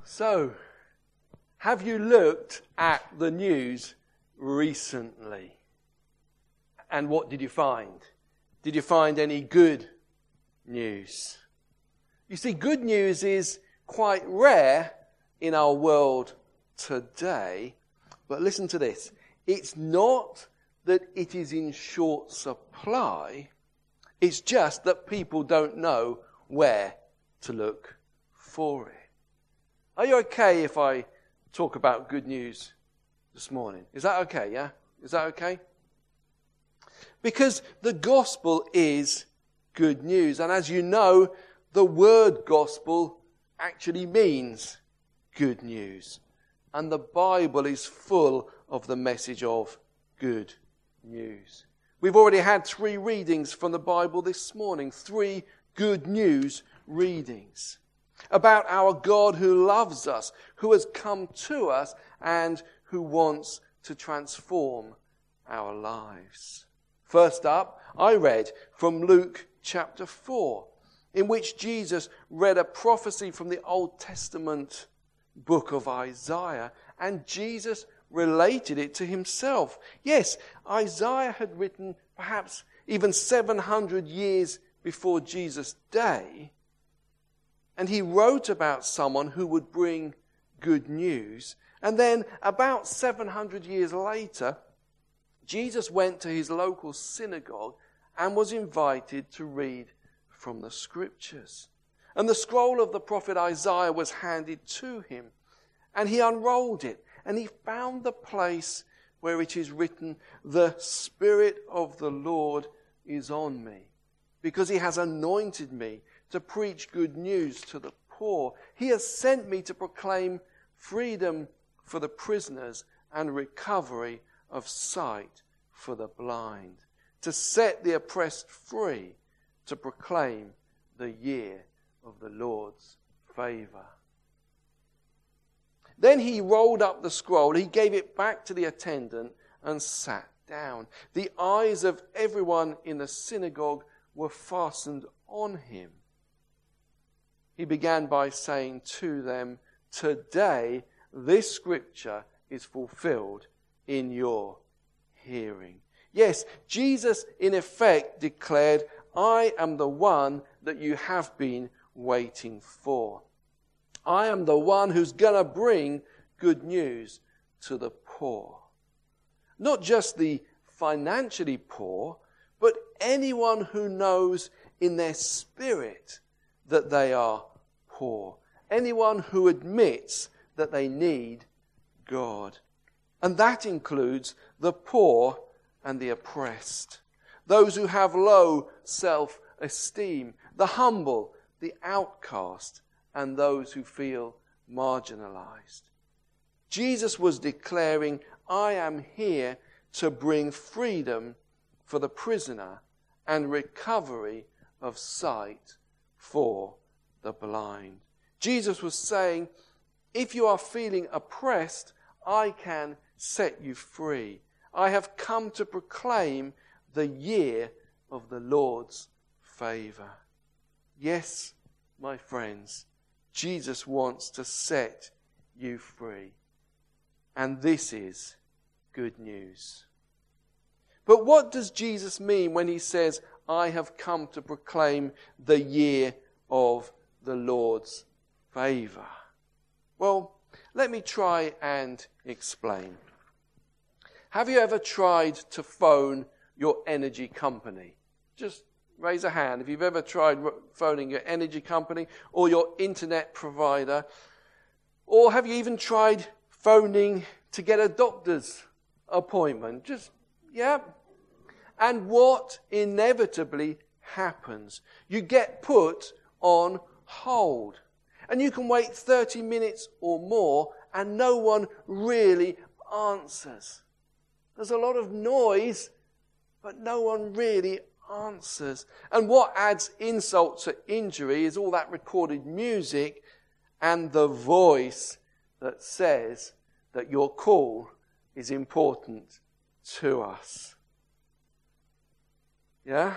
So, have you looked at the news recently? And what did you find? Did you find any good news? You see, good news is quite rare in our world today. But listen to this. It's not that it is in short supply. It's just that people don't know where to look for it. Are you okay if I talk about good news this morning? Is that okay, yeah? Is that okay? Because the gospel is good news. And as you know, the word gospel actually means good news. And the Bible is full of the message of good news. We've already had 3 readings from the Bible this morning. 3 good news readings. About our God who loves us, who has come to us, and who wants to transform our lives. First up, I read from Luke chapter 4, in which Jesus read a prophecy from the Old Testament book of Isaiah, and Jesus related it to himself. Yes, Isaiah had written perhaps even 700 years before Jesus' day, and he wrote about someone who would bring good news. And then about 700 years later, Jesus went to his local synagogue and was invited to read from the scriptures. And the scroll of the prophet Isaiah was handed to him. And he unrolled it. And he found the place where it is written, "The Spirit of the Lord is on me, because he has anointed me to preach good news to the poor. He has sent me to proclaim freedom for the prisoners and recovery of sight for the blind, to set the oppressed free, to proclaim the year of the Lord's favor." Then he rolled up the scroll, he gave it back to the attendant and sat down. The eyes of everyone in the synagogue were fastened on him. He began by saying to them, "Today this scripture is fulfilled in your hearing." Yes, Jesus in effect declared, "I am the one that you have been waiting for. I am the one who's going to bring good news to the poor." Not just the financially poor, but anyone who knows in their spirit that they are poor. Anyone who admits that they need God. And that includes the poor and the oppressed. Those who have low self-esteem, the humble, the outcast, and those who feel marginalized. Jesus was declaring, "I am here to bring freedom for the prisoner and recovery of sight for the blind." Jesus was saying, if you are feeling oppressed, I can set you free. I have come to proclaim the year of the Lord's favor. Yes, my friends, Jesus wants to set you free. And this is good news. But what does Jesus mean when he says, "I have come to proclaim the year of the Lord's favor"? Well, let me try and explain. Have you ever tried to phone your energy company? Just raise a hand if you've ever tried phoning your energy company or your internet provider. Or have you even tried phoning to get a doctor's appointment? Yeah. And what inevitably happens? You get put on hold. And you can wait 30 minutes or more and no one really answers. There's a lot of noise, but no one really answers. And what adds insult to injury is all that recorded music and the voice that says that your call is important to us. Yeah?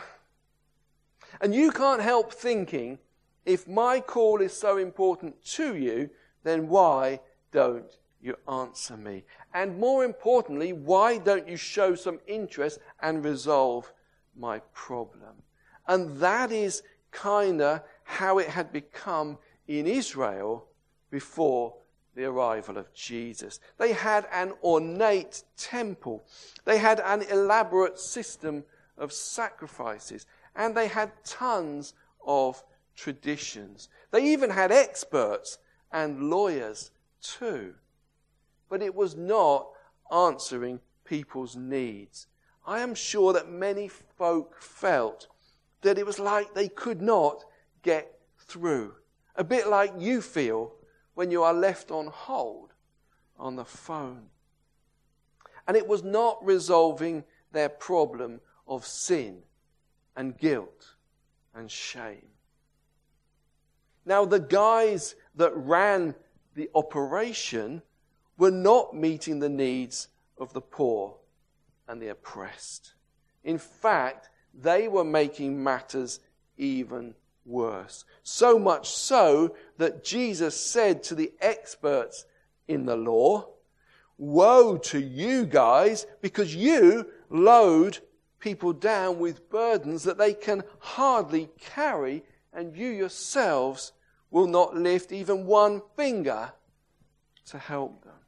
And you can't help thinking, if my call is so important to you, then why don't you answer me? And more importantly, why don't you show some interest and resolve my problem? And that is kind of how it had become in Israel before the arrival of Jesus. They had an ornate temple. They had an elaborate system of sacrifices. And they had tons of traditions. They even had experts and lawyers too. But it was not answering people's needs. I am sure that many folk felt that it was like they could not get through. A bit like you feel when you are left on hold on the phone. And it was not resolving their problem of sin and guilt and shame. Now, the guys that ran the operation were not meeting the needs of the poor and the oppressed. In fact, they were making matters even worse. So much so that Jesus said to the experts in the law, "Woe to you guys, because you load people down with burdens that they can hardly carry, and you yourselves will not lift even one finger to help them."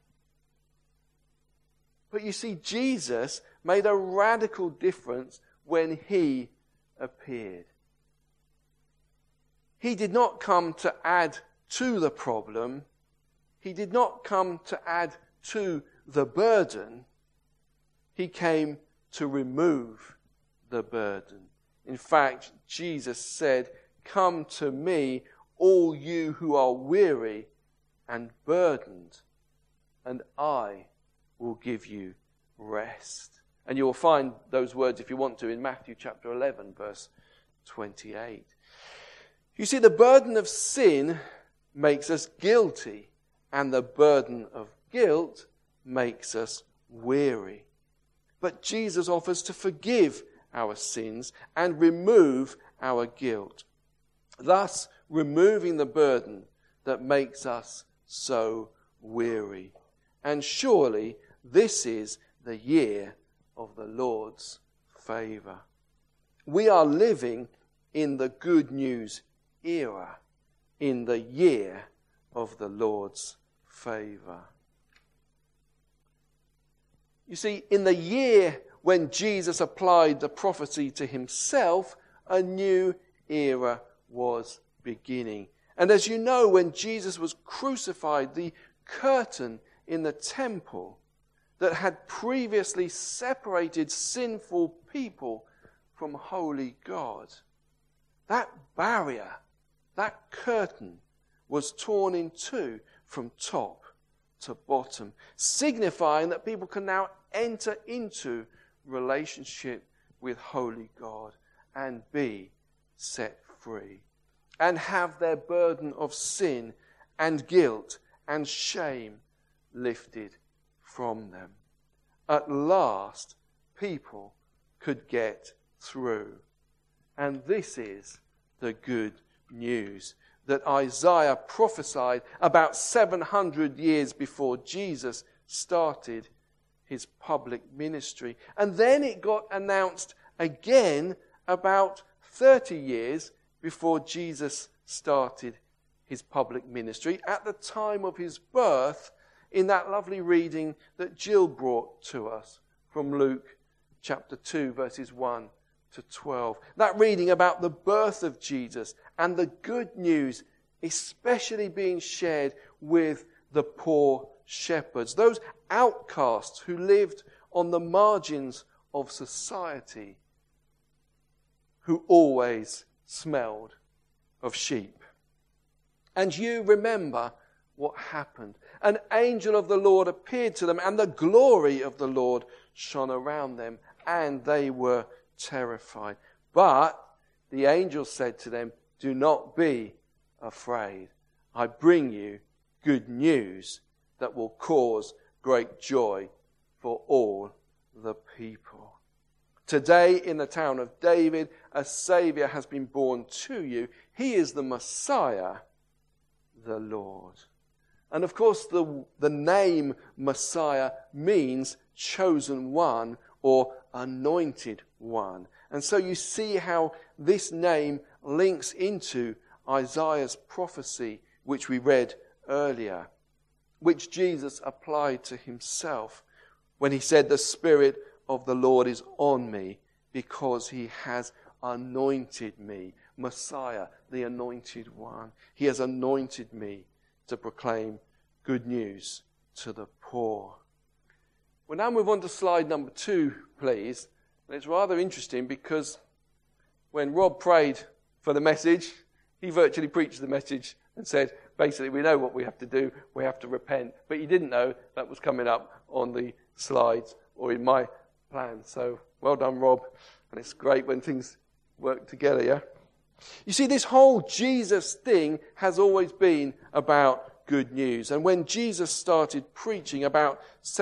But you see, Jesus made a radical difference when he appeared. He did not come to add to the problem. He did not come to add to the burden. He came to remove the burden. In fact, Jesus said, "Come to me, all you who are weary and burdened, and I will give you rest." And you will find those words, if you want to, in Matthew chapter 11, verse 28. You see, the burden of sin makes us guilty, and the burden of guilt makes us weary. But Jesus offers to forgive our sins and remove our guilt, thus removing the burden that makes us so weary. And surely this is the year of the Lord's favor. We are living in the good news era, in the year of the Lord's favor. You see, in the year when Jesus applied the prophecy to himself, a new era was beginning. And as you know, when Jesus was crucified, the curtain in the temple that had previously separated sinful people from holy God, that barrier, that curtain was torn in two from top to bottom, signifying that people can now enter into relationship with holy God and be set free and have their burden of sin and guilt and shame lifted from them. At last, people could get through. And this is the good news that Isaiah prophesied about 700 years before Jesus started his public ministry. And then it got announced again about 30 years before Jesus started his public ministry, at the time of his birth, in that lovely reading that Jill brought to us from Luke chapter 2, verses 1 to 12. That reading about the birth of Jesus and the good news especially being shared with the poor shepherds, those outcasts who lived on the margins of society, who always smelled of sheep. And you remember what happened. An angel of the Lord appeared to them, and the glory of the Lord shone around them, and they were terrified. But the angel said to them, "Do not be afraid. I bring you good news that will cause great joy for all the people. Today in the town of David, a Savior has been born to you. He is the Messiah, the Lord." And of course, the name Messiah means chosen one or anointed one. And so you see how this name links into Isaiah's prophecy, which we read earlier, which Jesus applied to himself when he said, "The Spirit of the Lord is on me because he has anointed me." Messiah, the anointed one. He has anointed me to proclaim good news to the poor. We'll now move on to slide number 2, please. And it's rather interesting because when Rob prayed for the message, he virtually preached the message and said, basically, we know what we have to do. We have to repent. But he didn't know that was coming up on the slides or in my plan. So well done, Rob. And it's great when things work together, yeah? You see, this whole Jesus thing has always been about good news. And when Jesus started preaching about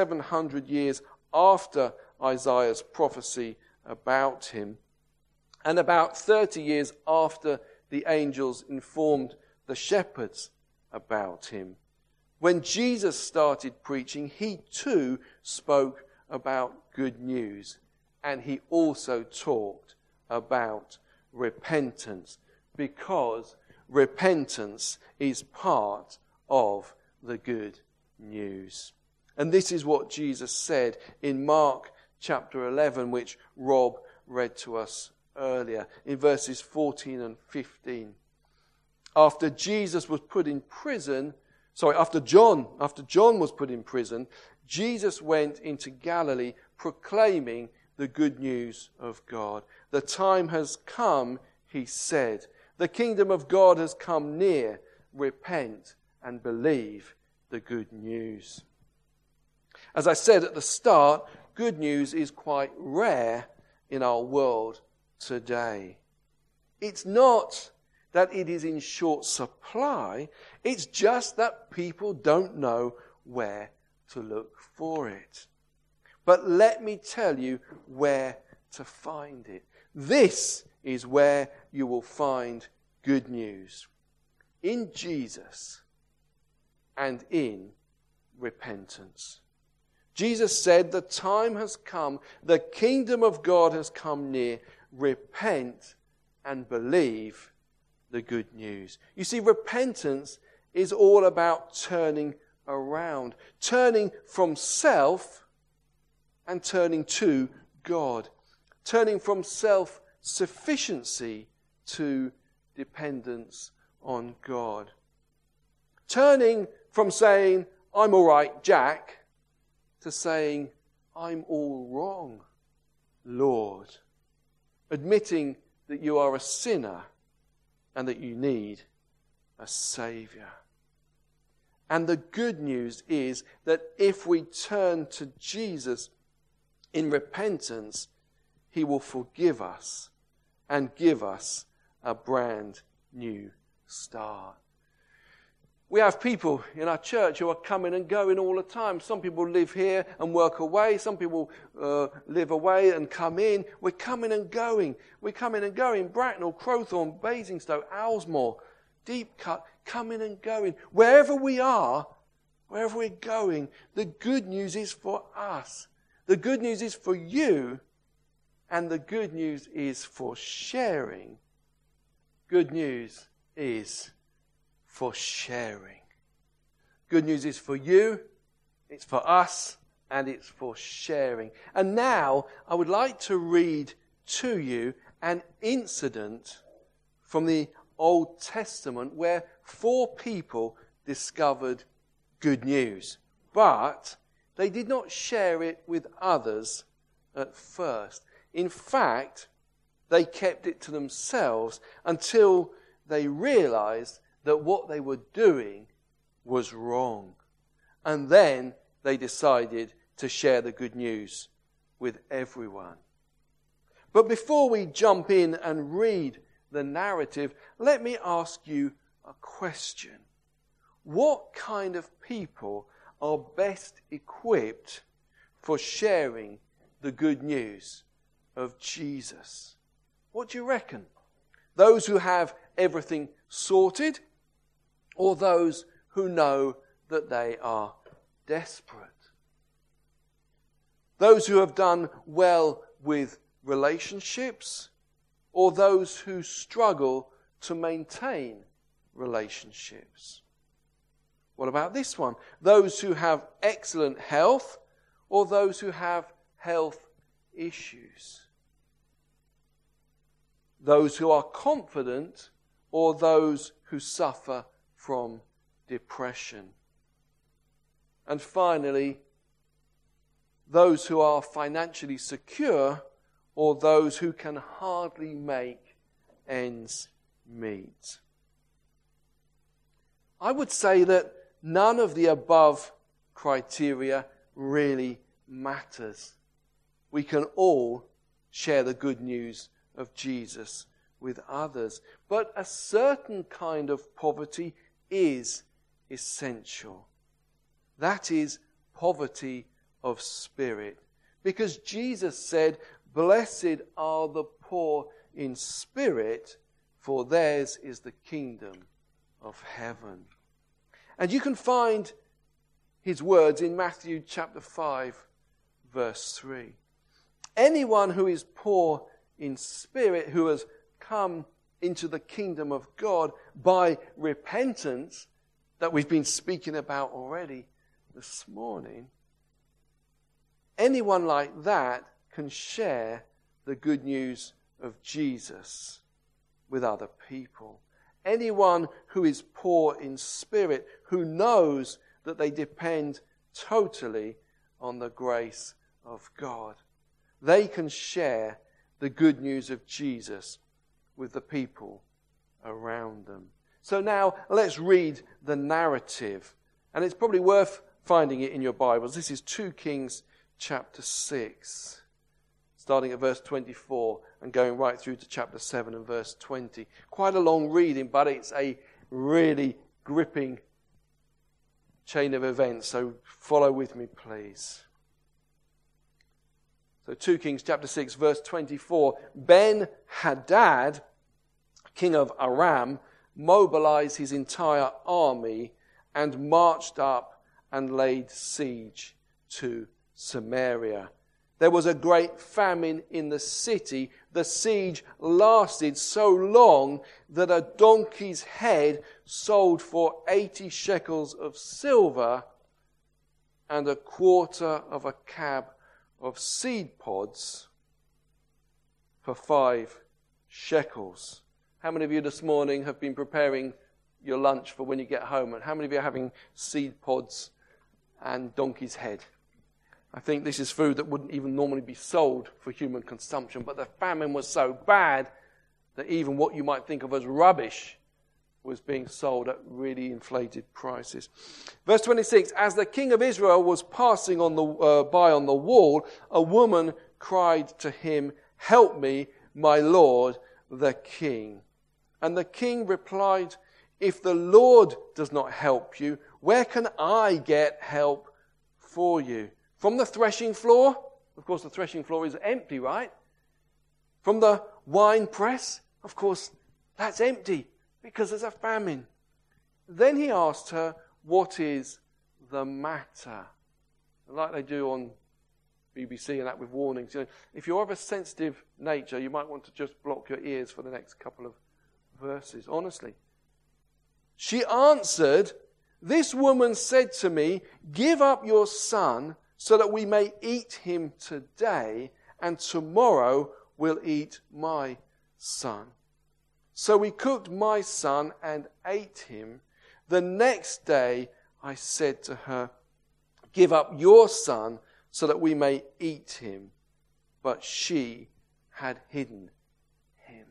700 years after Isaiah's prophecy about him, and about 30 years after the angels informed the shepherds about him, when Jesus started preaching, he too spoke about good news. And he also talked about repentance, because repentance is part of the good news. And this is what Jesus said in Mark chapter 11, which Rob read to us earlier, in verses 14 and 15. After Jesus was put in prison, after John was put in prison, Jesus went into Galilee proclaiming the good news of God. The time has come, he said. The kingdom of God has come near. Repent and believe the good news. As I said at the start, good news is quite rare in our world today. It's not that it is in short supply, it's just that people don't know where to look for it. But let me tell you where to find it. This is where you will find good news. In Jesus and in repentance. Jesus said, the time has come, the kingdom of God has come near. Repent and believe the good news. You see, repentance is all about turning around, turning from self and turning to God, turning from self-sufficiency to dependence on God, turning from saying, I'm all right, Jack, to saying, I'm all wrong, Lord, admitting that you are a sinner and that you need a Saviour. And the good news is that if we turn to Jesus in repentance, he will forgive us and give us a brand new start. We have people in our church who are coming and going all the time. Some people live here and work away. Some people live away and come in. We're coming and going. We're coming and going. Bracknell, Crowthorne, Basingstoke, Owlsmore, Deepcut, coming and going. Wherever we are, wherever we're going, the good news is for us. The good news is for you. And the good news is for sharing. Good news is for sharing. Good news is for you, it's for us, and it's for sharing. And now I would like to read to you an incident from the Old Testament where 4 people discovered good news, but they did not share it with others at first. In fact, they kept it to themselves until they realized that what they were doing was wrong. And then they decided to share the good news with everyone. But before we jump in and read the narrative, let me ask you a question. What kind of people are best equipped for sharing the good news of Jesus? What do you reckon? Those who have everything sorted, or those who know that they are desperate. Those who have done well with relationships, or those who struggle to maintain relationships? What about this one? Those who have excellent health, or those who have health issues? Those who are confident, or those who suffer from depression? And finally, those who are financially secure, or those who can hardly make ends meet? I would say that none of the above criteria really matters. We can all share the good news of Jesus with others. But a certain kind of poverty is essential. That is poverty of spirit. Because Jesus said, "Blessed are the poor in spirit, for theirs is the kingdom of heaven." And you can find his words in Matthew chapter 5, verse 3. Anyone who is poor in spirit, who has come into the kingdom of God by repentance, that we've been speaking about already this morning, anyone like that can share the good news of Jesus with other people. Anyone who is poor in spirit, who knows that they depend totally on the grace of God, they can share the good news of Jesus with the people around them. So now let's read the narrative. And it's probably worth finding it in your Bibles. This is 2 Kings chapter 6, starting at verse 24 and going right through to chapter 7 and verse 20. Quite a long reading, but it's a really gripping chain of events. So follow with me, please. So 2 Kings chapter 6, verse 24. Ben-Hadad, king of Aram, mobilized his entire army and marched up and laid siege to Samaria. There was a great famine in the city. The siege lasted so long that a donkey's head sold for 80 shekels of silver and a quarter of a cab of seed pods for 5 shekels. How many of you this morning have been preparing your lunch for when you get home? And how many of you are having seed pods and donkey's head? I think this is food that wouldn't even normally be sold for human consumption, but the famine was so bad that even what you might think of as rubbish was being sold at really inflated prices. Verse 26, as the king of Israel was passing by on the wall, a woman cried to him, "Help me, my lord, the king." And the king replied, "If the Lord does not help you, where can I get help for you? From the threshing floor?" Of course, the threshing floor is empty, right? From the wine press? Of course, that's empty because there's a famine. Then he asked her, "What is the matter?" Like they do on BBC and that with warnings. You know, if you're of a sensitive nature, you might want to just block your ears for the next couple of verses, honestly. She answered, "This woman said to me, 'Give up your son so that we may eat him today, and tomorrow we'll eat my son.' So we cooked my son and ate him. The next day I said to her, 'Give up your son so that we may eat him.' But she had hidden him."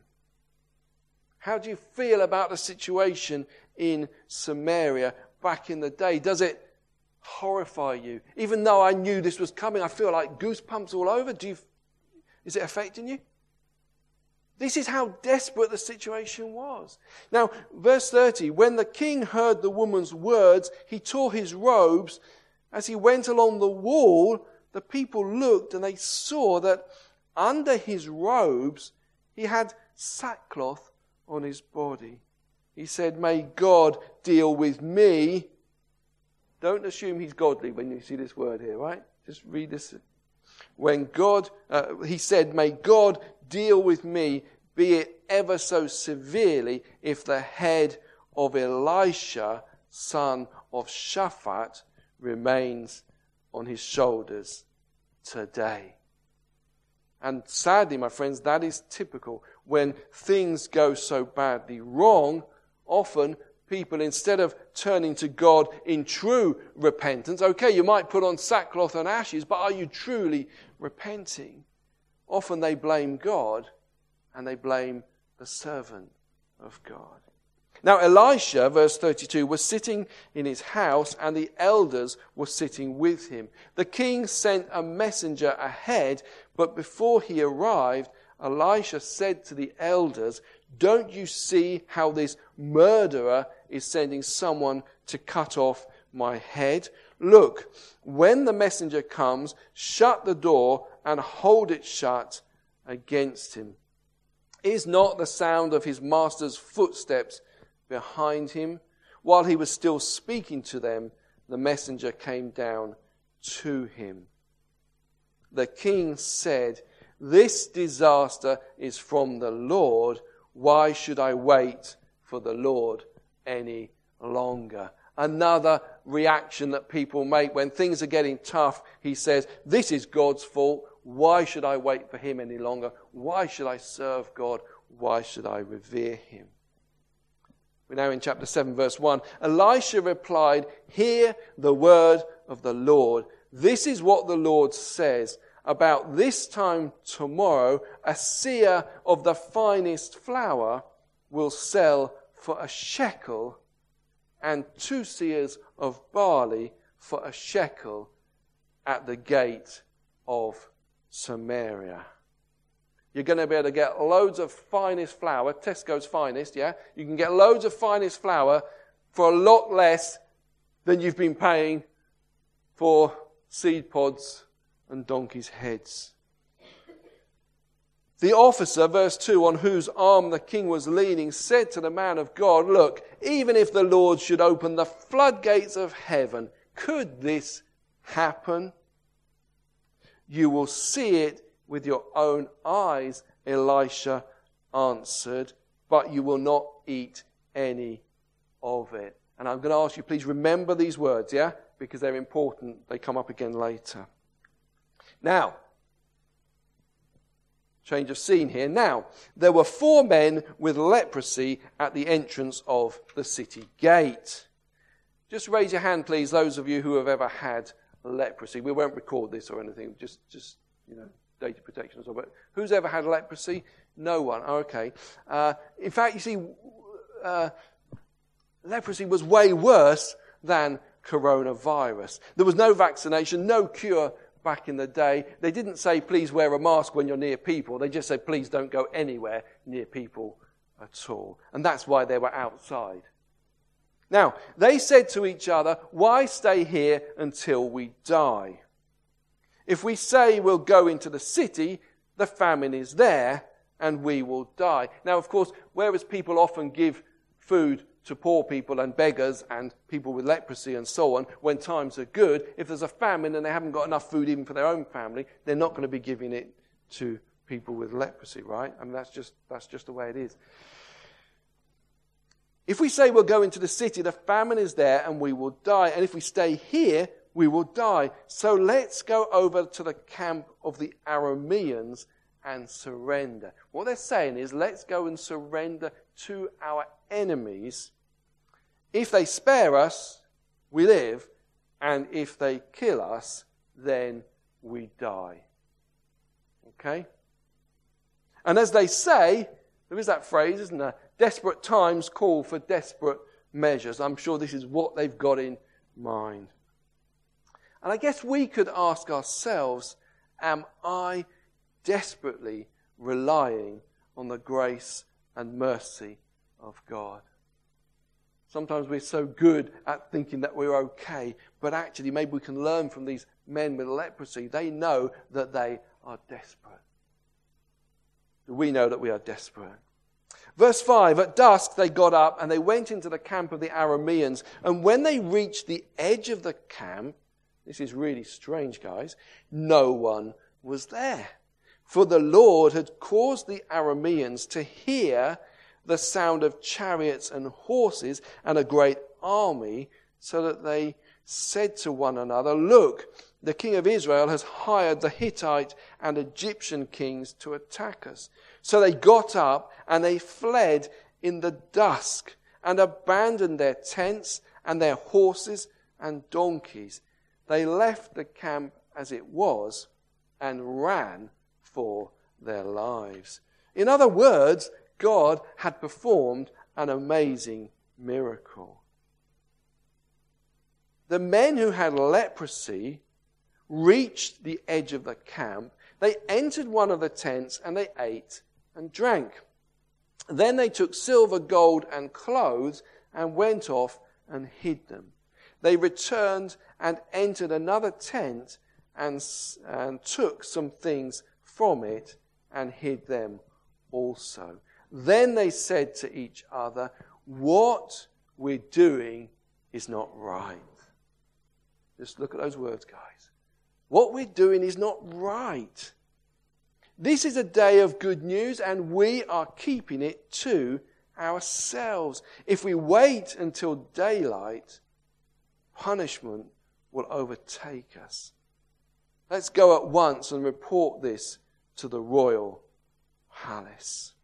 How do you feel about the situation in Samaria back in the day? Does it horrify you? Even though I knew this was coming, I feel like goosebumps all over. Is it affecting you? This is how desperate the situation was. Now, verse 30, when the king heard the woman's words, he tore his robes. As he went along the wall, the people looked and they saw that under his robes he had sackcloth on his body. He said, "May God deal with me Don't assume he's godly when you see this word here, right? Just read this. When God, he said, may God deal with me, be it ever so severely, if the head of Elisha, son of Shaphat, remains on his shoulders today. And sadly, my friends, that is typical. When things go so badly wrong, often people, instead of turning to God in true repentance, okay, you might put on sackcloth and ashes, but are you truly repenting? Often they blame God and they blame the servant of God. Now Elisha, verse 32, was sitting in his house and the elders were sitting with him. The king sent a messenger ahead, but before he arrived, Elisha said to the elders, don't you see how this murderer is sending someone to cut off my head? Look, when the messenger comes, shut the door and hold it shut against him. Is not the sound of his master's footsteps behind him? While he was still speaking to them, the messenger came down to him. The king said, this disaster is from the Lord. Why should I wait for the Lord any longer? Another reaction that people make when things are getting tough. He says, this is God's fault. Why should I wait for him any longer? Why should I serve God? Why should I revere him? We're now in chapter 7, verse 1. Elisha replied, hear the word of the Lord. This is what the Lord says. About this time tomorrow, a seah of the finest flour will sell for a shekel, and 2 seahs of barley for a shekel at the gate of Samaria. You're going to be able to get loads of finest flour, Tesco's finest, yeah? You can get loads of finest flour for a lot less than you've been paying for seed pods and donkeys' heads. The officer, verse 2, on whose arm the king was leaning, said to the man of God, look, even if the Lord should open the floodgates of heaven, could this happen? You will see it with your own eyes, Elisha answered, but you will not eat any of it. And I'm going to ask you, please remember these words, yeah? Because they're important. They come up again later. Now, change of scene here. Now, there were 4 men with leprosy at the entrance of the city gate. Just raise your hand, please, those of you who have ever had leprosy. We won't record this or anything, just data protection as well. But who's ever had leprosy? No one. Oh, okay. In fact, you see, leprosy was way worse than coronavirus. There was no vaccination, no cure back in the day. They didn't say, please wear a mask when you're near people. They just said, please don't go anywhere near people at all. And that's why they were outside. Now, they said to each other, why stay here until we die? If we say we'll go into the city, the famine is there and we will die. Now, of course, whereas people often give food to poor people and beggars and people with leprosy and so on, when times are good, if there's a famine and they haven't got enough food even for their own family, they're not going to be giving it to people with leprosy, right? I mean, that's just the way it is. If we say we'll go into the city, the famine is there and we will die. And if we stay here, we will die. So let's go over to the camp of the Arameans and surrender. What they're saying is, let's go and surrender to our enemies. If they spare us, we live. And if they kill us, then we die. Okay? And as they say, there is that phrase, isn't there? Desperate times call for desperate measures. I'm sure this is what they've got in mind. And I guess we could ask ourselves, am I desperately relying on the grace and mercy of God? Sometimes we're so good at thinking that we're okay, but actually maybe we can learn from these men with leprosy. They know that they are desperate. We know that we are desperate. Verse 5, at dusk they got up and they went into the camp of the Arameans. And when they reached the edge of the camp, this is really strange, guys, no one was there. For the Lord had caused the Arameans to hear the sound of chariots and horses and a great army, so that they said to one another, look, the king of Israel has hired the Hittite and Egyptian kings to attack us. So they got up and they fled in the dusk and abandoned their tents and their horses and donkeys. They left the camp as it was and ran for their lives. In other words, God had performed an amazing miracle. The men who had leprosy reached the edge of the camp. They entered one of the tents and they ate and drank. Then they took silver, gold, and clothes and went off and hid them. They returned and entered another tent and took some things from it and hid them also. Then they said to each other, what we're doing is not right. Just look at those words, guys. What we're doing is not right. This is a day of good news, and we are keeping it to ourselves. If we wait until daylight, punishment will overtake us. Let's go at once and report this to the royal palace.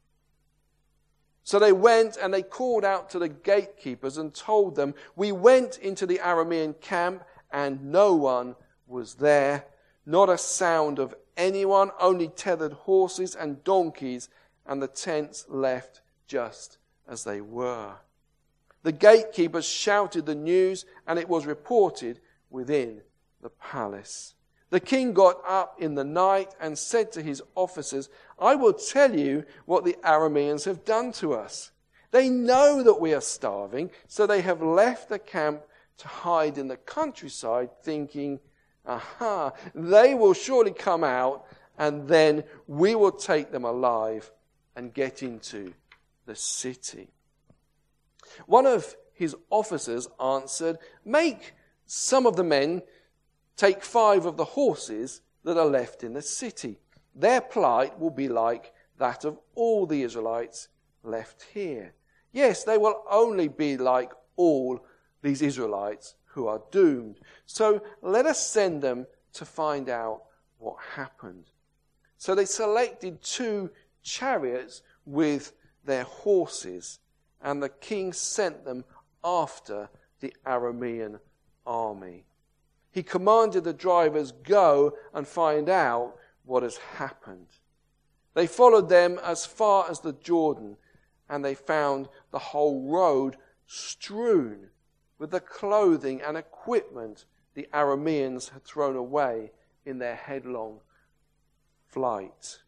So they went and they called out to the gatekeepers and told them, we went into the Aramean camp and no one was there, not a sound of anyone, only tethered horses and donkeys, and the tents left just as they were. The gatekeepers shouted the news, and it was reported within the palace. The king got up in the night and said to his officers, I will tell you what the Arameans have done to us. They know that we are starving, so they have left the camp to hide in the countryside, thinking, aha, they will surely come out, and then we will take them alive and get into the city. One of his officers answered, make some of the men take 5 of the horses that are left in the city. Their plight will be like that of all the Israelites left here. Yes, they will only be like all these Israelites who are doomed. So let us send them to find out what happened. So they selected 2 chariots with their horses, and the king sent them after the Aramean army. He commanded the drivers, go and find out what has happened. They followed them as far as the Jordan, and they found the whole road strewn with the clothing and equipment the Arameans had thrown away in their headlong flight.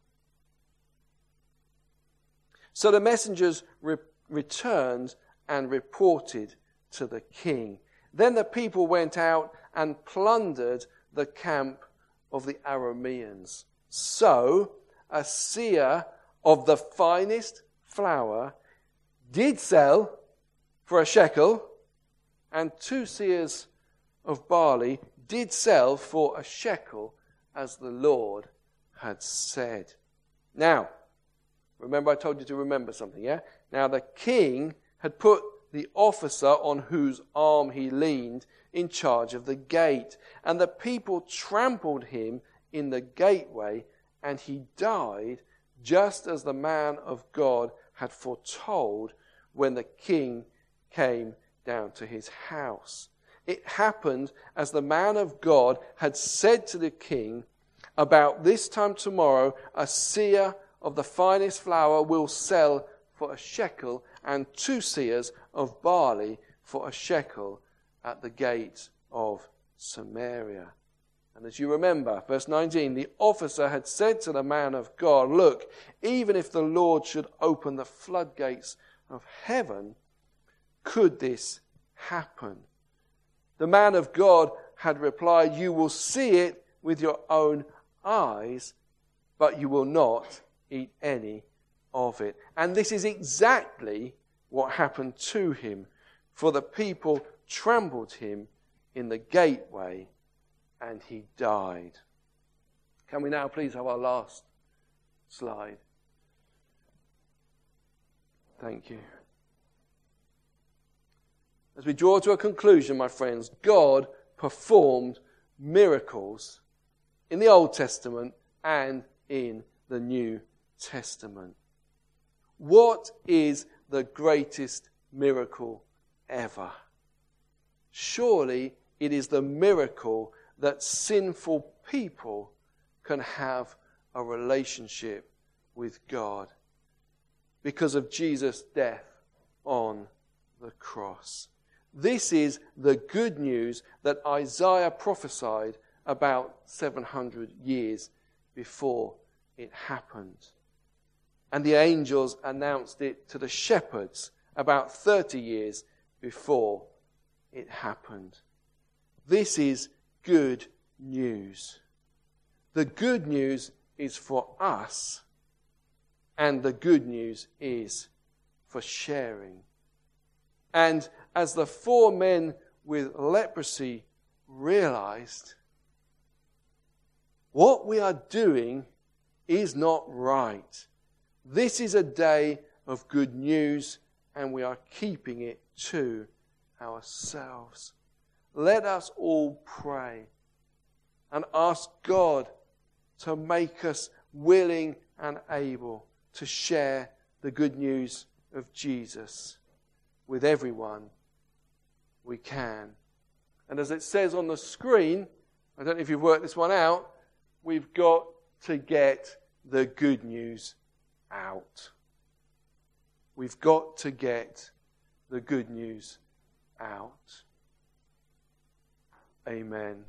So the messengers returned and reported to the king. Then the people went out and plundered the camp of the Arameans. So a seah of the finest flour did sell for a shekel, and 2 seahs of barley did sell for a shekel, as the Lord had said. Now, remember I told you to remember something, yeah? Now the king had put the officer on whose arm he leaned in charge of the gate, and the people trampled him in the gateway, and he died just as the man of God had foretold when the king came down to his house. It happened as the man of God had said to the king, about this time tomorrow a seah of the finest flour will sell for a shekel, and 2 seahs of barley for a shekel at the gate of Samaria. And as you remember, verse 19, the officer had said to the man of God, look, even if the Lord should open the floodgates of heaven, could this happen? The man of God had replied, you will see it with your own eyes, but you will not eat any of it. And this is exactly what happened to him. For the people trampled him in the gateway, and he died. Can we now please have our last slide? Thank you. As we draw to a conclusion, my friends, God performed miracles in the Old Testament and in the New Testament. What is the greatest miracle ever? Surely it is the miracle that sinful people can have a relationship with God because of Jesus' death on the cross. This is the good news that Isaiah prophesied about 700 years before it happened. And the angels announced it to the shepherds about 30 years before it happened. This is good news. The good news is for us, and the good news is for sharing. And as the 4 men with leprosy realized, what we are doing is not right. This is a day of good news, and we are keeping it to ourselves. Let us all pray and ask God to make us willing and able to share the good news of Jesus with everyone we can. And as it says on the screen, I don't know if you've worked this one out, we've got to get the good news out. We've got to get the good news out. Amen.